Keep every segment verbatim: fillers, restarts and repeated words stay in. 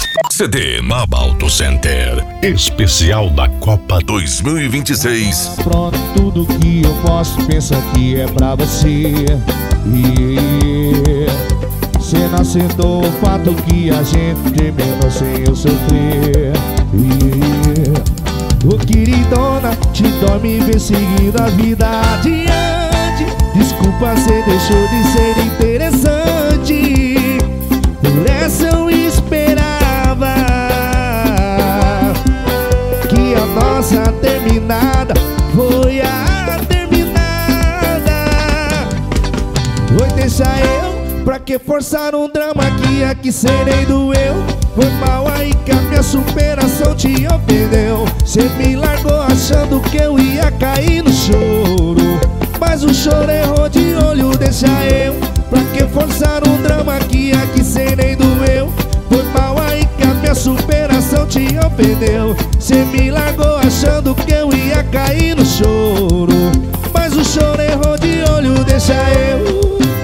C D Maba Auto Center, especial da Copa dois mil e vinte e seis. Pronto, tudo que eu posso pensar que é pra você. E cê não aceitou o fato que a gente terminou sem eu sofrer. E ô queridona, te dorme e vem seguindo a vida adiante. Desculpa, cê deixou de ser interessante. Por essa eu esperava que a nossa terminada foi a terminada. Oi, deixa eu, pra que forçar um drama que aqui cê nem doeu. Foi mal aí que a minha superação te ofendeu. Cê me largou achando que eu ia cair no choro, mas o choro errou de olho, deixa eu. Pra que forçar um drama que aqui cê nem doeu. Foi mal aí que a minha superação te ofendeu. Cê me largou achando que eu ia cair no choro, mas o choro errou de olho, deixa eu.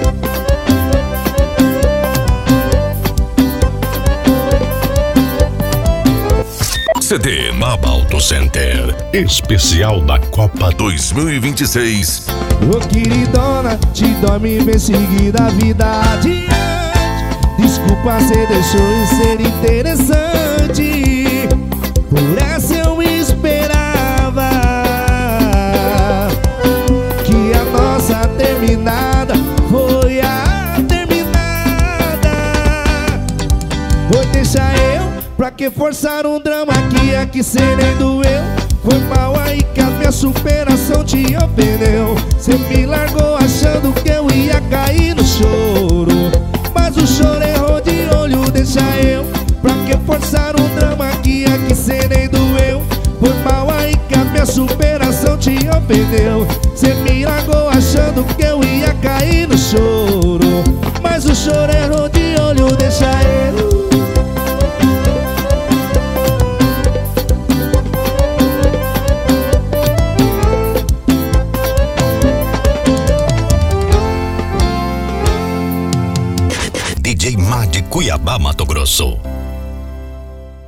C D Maba Auto Center, especial da Copa dois mil e vinte e seis. Ô queridona, te dorme e vem seguir a vida adiante. Desculpa, cê deixou de ser interessante. Por essa eu esperava que a nossa terminada foi a terminada. Vou deixar eu, pra que forçar um drama que aqui cê nem doeu. Foi mal aí que a minha superação te ofendeu. Cê me largou achando que eu ia cair no choro, mas o choro errou de olho, deixa eu. Pra que forçar um drama que aqui cê nem doeu. Foi mal aí que a minha superação te ofendeu. Cê me largou achando que eu ia cair no choro, mas o choro errou de olho, deixa eu. D J Má de Cuiabá, Mato Grosso.